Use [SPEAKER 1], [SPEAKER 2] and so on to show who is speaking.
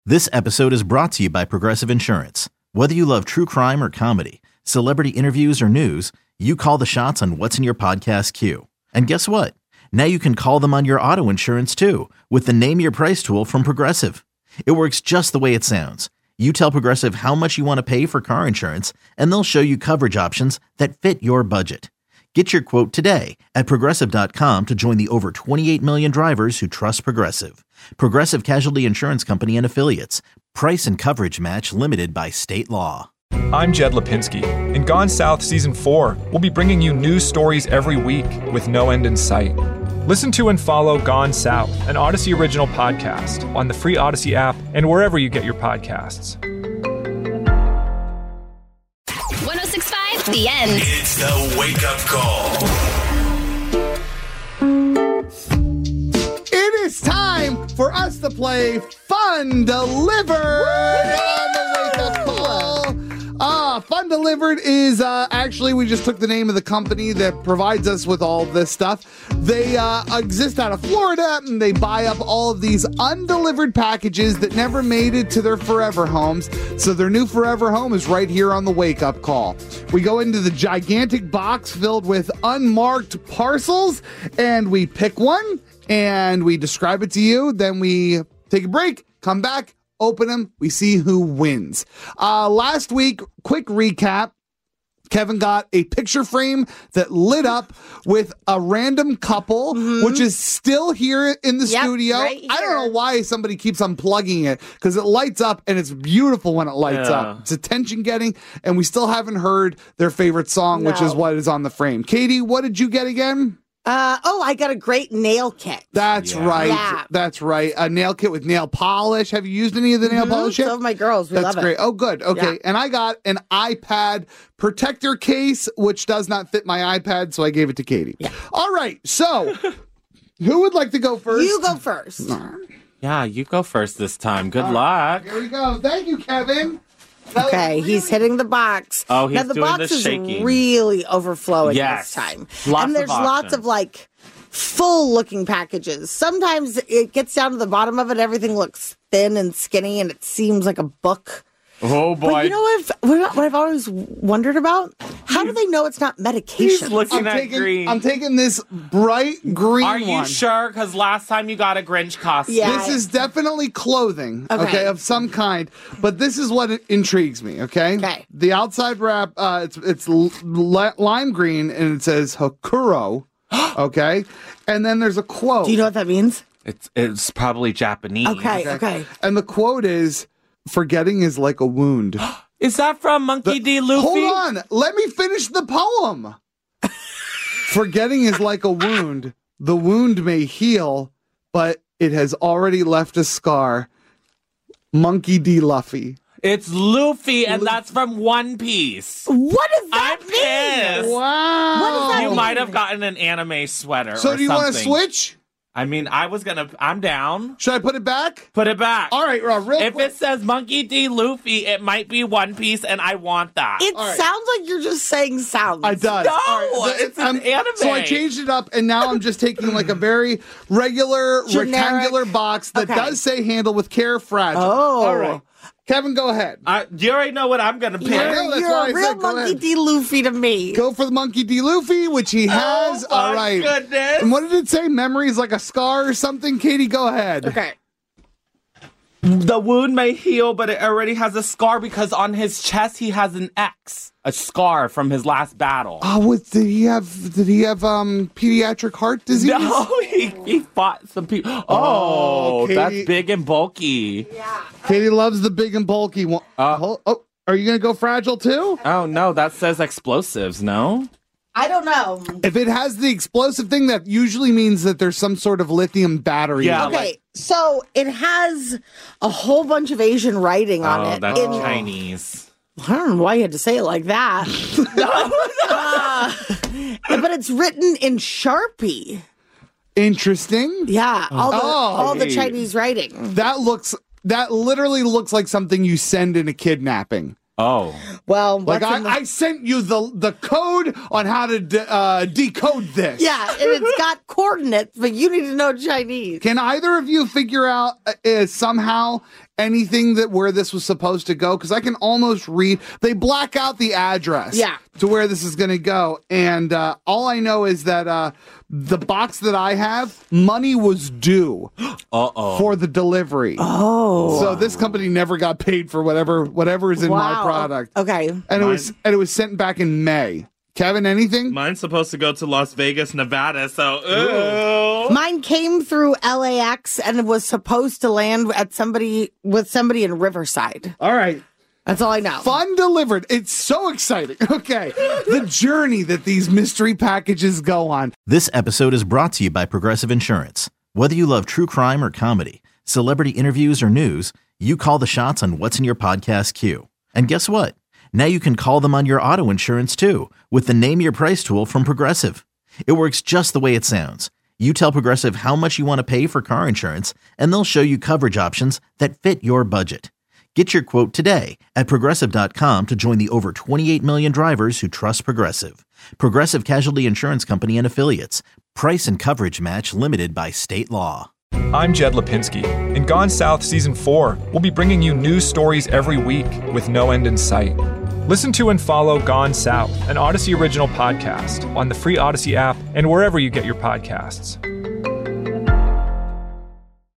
[SPEAKER 1] This episode is brought to you by Progressive Insurance. Whether you love true crime or comedy, celebrity interviews or news, you call the shots on what's in your podcast queue. And guess what? Now you can call them on your auto insurance too with the Name Your Price tool from Progressive. It works just the way it sounds. You tell Progressive how much you want to pay for car insurance, and they'll show you coverage options that fit your budget. Get your quote today at Progressive.com to join the over 28 million drivers who trust Progressive. Progressive Casualty Insurance Company and Affiliates. Price and coverage match limited by state law.
[SPEAKER 2] I'm Jed Lipinski. In Gone South Season 4, we'll be bringing you news stories every week with no end in sight. Listen to and follow Gone South, an Odyssey original podcast on the free Odyssey app and wherever you get your podcasts.
[SPEAKER 3] 106.5, The End.
[SPEAKER 4] It's the wake-up call.
[SPEAKER 5] It is time for us to play Fun Delivered on the wake-up call. Fun Delivered is actually, we just took the name of the company that provides us with all this stuff. They exist out of Florida, and they buy up all of these undelivered packages that never made it to their forever homes. So their new forever home is right here on the wake-up call. We go into the gigantic box filled with unmarked parcels, and we pick one, and we describe it to you. Then we take a break, come back, open them, we see who wins. Last week, quick recap. Kevin got a picture frame that lit up with a random couple, which is still here in the studio.
[SPEAKER 6] Right
[SPEAKER 5] I don't know why somebody keeps unplugging it, because it lights up and it's beautiful when it lights up. It's attention getting, and we still haven't heard their favorite song, which is what is on the frame. Katie, what did you get again?
[SPEAKER 6] I got a great nail kit.
[SPEAKER 5] That's right.
[SPEAKER 6] Yeah.
[SPEAKER 5] That's right. A nail kit with nail polish. Have you used any of the nail polish yet?
[SPEAKER 6] So have my girls. We love
[SPEAKER 5] That's
[SPEAKER 6] it.
[SPEAKER 5] great. Oh, good. Okay.
[SPEAKER 6] Yeah.
[SPEAKER 5] And I got an iPad protector case, which does not fit my iPad, so I gave it to Katie.
[SPEAKER 6] Yeah.
[SPEAKER 5] All right. So, who would like to go first?
[SPEAKER 6] You go first.
[SPEAKER 7] Yeah, you go first this time. Good luck.
[SPEAKER 5] Here we go. Thank you, Kevin.
[SPEAKER 6] Okay, he's hitting the box.
[SPEAKER 7] Oh, he's
[SPEAKER 6] now the
[SPEAKER 7] doing
[SPEAKER 6] box
[SPEAKER 7] the
[SPEAKER 6] is
[SPEAKER 7] shaking.
[SPEAKER 6] really overflowing
[SPEAKER 7] Yes.
[SPEAKER 6] this time.
[SPEAKER 7] Lots
[SPEAKER 6] and there's
[SPEAKER 7] of
[SPEAKER 6] lots
[SPEAKER 7] options.
[SPEAKER 6] of like full-looking packages. Sometimes it gets down to the bottom of it, everything looks thin and skinny, and it seems like a book.
[SPEAKER 7] Oh, boy.
[SPEAKER 6] But you know what I've always wondered about? How do they know it's not medication?
[SPEAKER 7] He's looking at green.
[SPEAKER 5] I'm taking this bright green
[SPEAKER 7] Are you
[SPEAKER 5] one.
[SPEAKER 7] sure? Because last time you got a Grinch costume.
[SPEAKER 6] Yeah.
[SPEAKER 5] This is definitely clothing, okay, of some kind. But this is what intrigues me, okay?
[SPEAKER 6] Okay.
[SPEAKER 5] The outside wrap, it's lime green, and it says Hakuro, okay? And then there's a quote.
[SPEAKER 6] Do you know what that means?
[SPEAKER 7] It's probably Japanese.
[SPEAKER 6] Okay.
[SPEAKER 5] And the quote is, "Forgetting is like a wound."
[SPEAKER 7] Is that from Monkey D. Luffy?
[SPEAKER 5] Hold on. Let me finish the poem. Forgetting is like a wound. The wound may heal, but it has already left a scar. Monkey D. Luffy.
[SPEAKER 7] It's Luffy, and that's from One Piece.
[SPEAKER 6] What does that
[SPEAKER 7] I'm
[SPEAKER 6] mean?
[SPEAKER 7] pissed.
[SPEAKER 5] Wow.
[SPEAKER 6] What does that
[SPEAKER 7] You
[SPEAKER 6] mean?
[SPEAKER 7] might have gotten an anime sweater
[SPEAKER 5] So
[SPEAKER 7] or
[SPEAKER 5] do you want to
[SPEAKER 7] something.
[SPEAKER 5] switch?
[SPEAKER 7] I mean, I'm down.
[SPEAKER 5] Should I put it back?
[SPEAKER 7] Put it back.
[SPEAKER 5] All right, real
[SPEAKER 7] If
[SPEAKER 5] quick.
[SPEAKER 7] it says Monkey D. Luffy, it might be One Piece, and I want that.
[SPEAKER 6] It
[SPEAKER 5] All right.
[SPEAKER 6] sounds like you're just saying sounds.
[SPEAKER 5] It does.
[SPEAKER 7] No,
[SPEAKER 5] All right.
[SPEAKER 7] it's an anime.
[SPEAKER 5] So I changed it up, and now I'm just taking like a very regular,
[SPEAKER 6] Generic.
[SPEAKER 5] rectangular box that
[SPEAKER 6] Okay.
[SPEAKER 5] does say "Handle with care, fragile."
[SPEAKER 6] Oh.
[SPEAKER 5] All right. Kevin, go ahead.
[SPEAKER 7] You already know what I'm going to pick.
[SPEAKER 5] I know, that's
[SPEAKER 6] You're
[SPEAKER 5] why I
[SPEAKER 6] a real
[SPEAKER 5] said go
[SPEAKER 6] Monkey
[SPEAKER 5] ahead.
[SPEAKER 6] D. Luffy to me.
[SPEAKER 5] Go for the Monkey D. Luffy, which he has.
[SPEAKER 7] Oh,
[SPEAKER 5] All
[SPEAKER 7] my
[SPEAKER 5] right.
[SPEAKER 7] goodness.
[SPEAKER 5] And what did it say? Memories like a scar or something? Katie, go ahead.
[SPEAKER 6] Okay.
[SPEAKER 7] The wound may heal, but it already has a scar because on his chest he has an X, a scar from his last battle.
[SPEAKER 5] Oh, did he have pediatric heart disease?
[SPEAKER 7] No, he fought some people. Oh,
[SPEAKER 5] Katie.
[SPEAKER 7] that's big and bulky.
[SPEAKER 5] Katie loves the big and bulky one. Are you going to go fragile too?
[SPEAKER 7] Oh, no, that says explosives, no?
[SPEAKER 6] I don't know.
[SPEAKER 5] If it has the explosive thing, that usually means that there's some sort of lithium battery.
[SPEAKER 7] Yeah.
[SPEAKER 6] Okay, so it has a whole bunch of Asian writing on
[SPEAKER 7] Oh,
[SPEAKER 6] it.
[SPEAKER 7] that's
[SPEAKER 6] in-
[SPEAKER 7] Chinese.
[SPEAKER 6] I don't know why you had to say it like that. But it's written in Sharpie.
[SPEAKER 5] Interesting.
[SPEAKER 6] Yeah, all the
[SPEAKER 7] hey.
[SPEAKER 6] Chinese writing.
[SPEAKER 5] That literally looks like something you send in a kidnapping.
[SPEAKER 7] Oh.
[SPEAKER 6] Well,
[SPEAKER 5] Like
[SPEAKER 6] what's in the-
[SPEAKER 5] I sent you the code on how to decode this.
[SPEAKER 6] yeah, and it's got coordinates, but you need to know Chinese.
[SPEAKER 5] Can either of you figure out somehow anything that where this was supposed to go? Because I can almost read. They black out the address.
[SPEAKER 6] Yeah.
[SPEAKER 5] To where this is going to go, and all I know is that the box that I have, money was due for the delivery.
[SPEAKER 6] Oh,
[SPEAKER 5] So this company never got paid for whatever is in my
[SPEAKER 6] wow.
[SPEAKER 5] product.
[SPEAKER 6] Okay.
[SPEAKER 5] And it was sent back in May. Kevin, anything?
[SPEAKER 8] Mine's supposed to go to Las Vegas, Nevada, so
[SPEAKER 6] Mine came through LAX and was supposed to land at somebody in Riverside.
[SPEAKER 5] All right.
[SPEAKER 6] That's all I know.
[SPEAKER 5] Fun delivered. It's so exciting. Okay. The journey that these mystery packages go on.
[SPEAKER 1] This episode is brought to you by Progressive Insurance. Whether you love true crime or comedy, celebrity interviews or news, you call the shots on what's in your podcast queue. And guess what? Now you can call them on your auto insurance too with the Name Your Price tool from Progressive. It works just the way it sounds. You tell Progressive how much you want to pay for car insurance, and they'll show you coverage options that fit your budget. Get your quote today at Progressive.com to join the over 28 million drivers who trust Progressive. Progressive Casualty Insurance Company and Affiliates. Price and coverage match limited by state law.
[SPEAKER 2] I'm Jed Lipinski. In Gone South Season 4, we'll be bringing you news stories every week with no end in sight. Listen to and follow Gone South, an Odyssey original podcast, on the free Odyssey app and wherever you get your podcasts.